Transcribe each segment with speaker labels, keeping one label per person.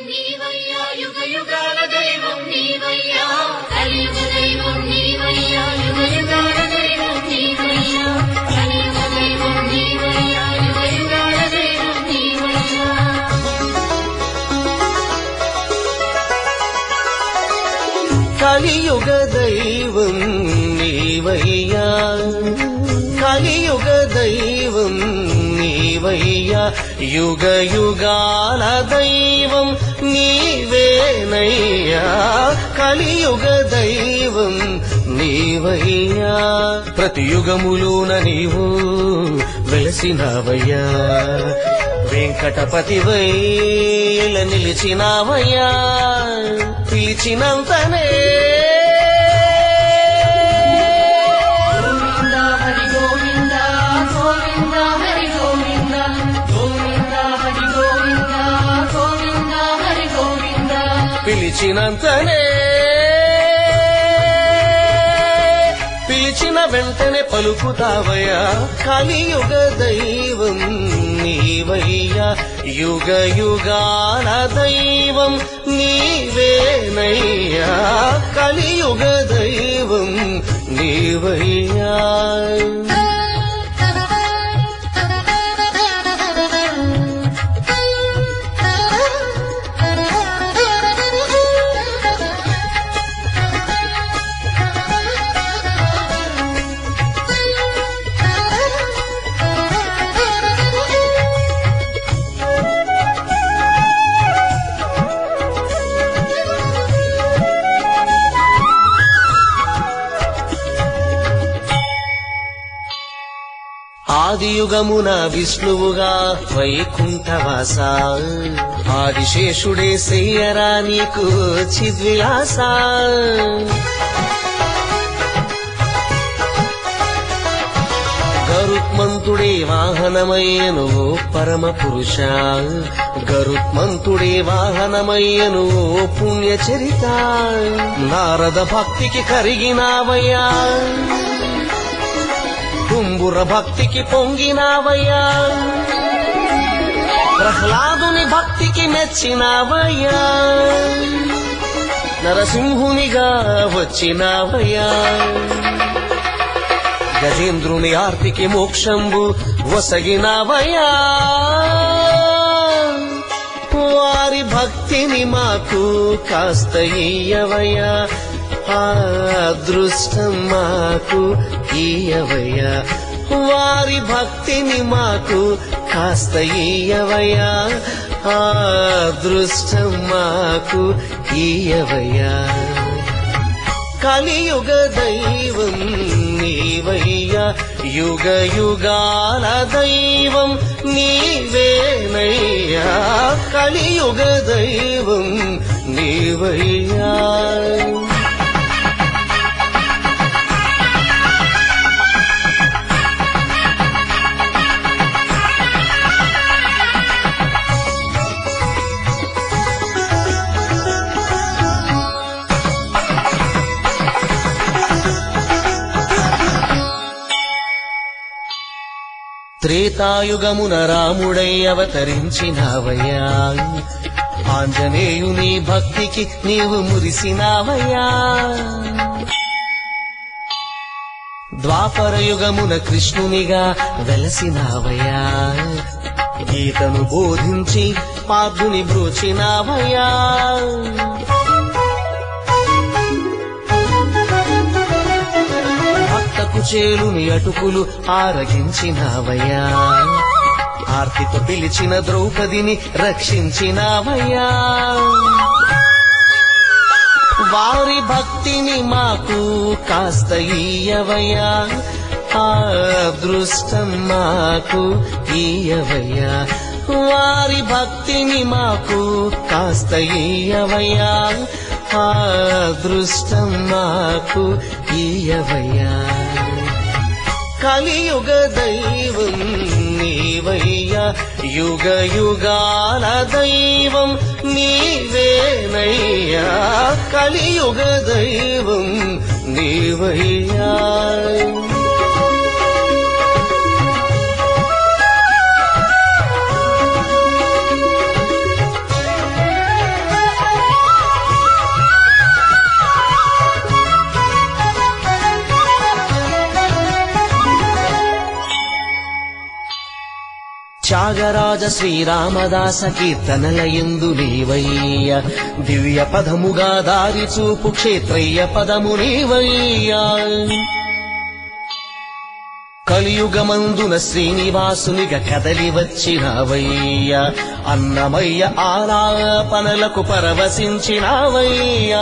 Speaker 1: నీవయ్యా యుగ యుగాల దైవం నీవయ్యా కలియుగ దైవం నీవయ్యా యుగ యుగాల దైవం నీవయ్యా కలియుగ దైవం నీవయ్యా యుగ యుగాల దైవం నీవయ్యా
Speaker 2: కలియుగ దైవం నీవయ్యా కలియుగ దైవం నీవయ్యా యుగ యుగాల దైవం నీవేనయ్యా కలియుగ దైవం నీవయ్యా ప్రతి యుగములోన నీవు వెలసినావయ్యా వెంకటపతివై నిలిచినావయ్యా పిలిచినంతనే పిలిచినంతనే పిలిచిన వెంటనే పలుకుతావయ్యా కలియుగ దైవం నీవయ్యా యుగ యుగాల దైవం నీవేనయ్యా కలియుగ దైవం నీవయ్యా ఆదియుగమున విష్ణువుగా వైకుంఠవాస ఆదిశేషుడే శయ్యరా నీకు చిద్విలాస గరుత్మంతుడే వాహనమయ్యను పరమ పురుష గరుత్మంతుడే వాహనమయ్యను పుణ్యచరిత నారద భక్తికి కరిగినావయ్యా కుంబుర భక్తికి పొంగినావయ్యా ప్రహ్లాదుని భక్తికి మెచ్చినావయ్యా నరసింహునిగా వచ్చినావయ్యా గజేంద్రుని ఆర్తికి మోక్షంబు వసగినావయ్యా వారి భక్తిని మాకు కాస్త ఇయ్యవయ్యా అదృష్టం మాకు ఇయ్యవయ్యా వారి భక్తిని మాకు కాస్త ఇయ్యవయ్యా అదృష్టం మాకు ఇయ్యవయ్యా కలియుగ దైవం నీవయ్యా యుగ యుగాల దైవం నీవేనయ్యా కలియుగ దైవం నీవయ్యా త్రేతాయుగమున రాముడై అవతరించినావయ్యా ఆంజనేయుని భక్తికి నీవు మురిసినావయ్యా ద్వాపరయుగమున కృష్ణునిగా వెలసినావయ్యా గీతను బోధించి పార్థుని బ్రోచినావయ్యా చేలుని అటుకులు ఆరగించినావయ్యా ఆర్తితో పిలిచిన ద్రౌపదిని రక్షించినావయ్యా వారి భక్తిని మాకు కాస్త ఇయ్యవయ్యా అదృష్టం మాకు ఇయ్యవయ్యా వారి భక్తిని మాకు కాస్త ఇయ్యవయ్యా అదృష్టం మాకు ఇయ్యవయ్యా కలియుగ దైవం నీవయ్యా యుగ యుగాల దైవం నీవేనయ్యా కలియుగ దైవం నీవయ్యా త్యాగరాజ శ్రీరామదాస కీర్తనలయందు నీవయ్య దివ్య పదముగా దారి చూపు క్షేత్రయ్య పదము నీవయ్యా కలియుగమందున శ్రీనివాసునిగా కదలి వచ్చినవయ్యా అన్నమయ్య ఆలాపనలకు పరవశించినవయ్యా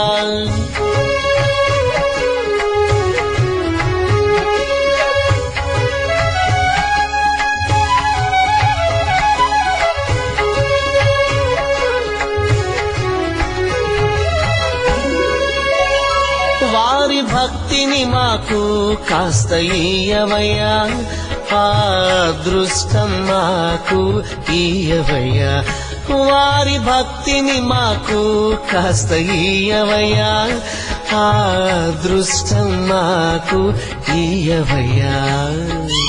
Speaker 2: వారి భక్తిని మాకు కాస్త ఇయ్యవయ్యా అదృష్టం మాకు ఇయ్యవయ్యా వారి భక్తిని మాకు కాస్త ఇయ్యవయ్యా అదృష్టం మాకు ఇయ్యవయ్యా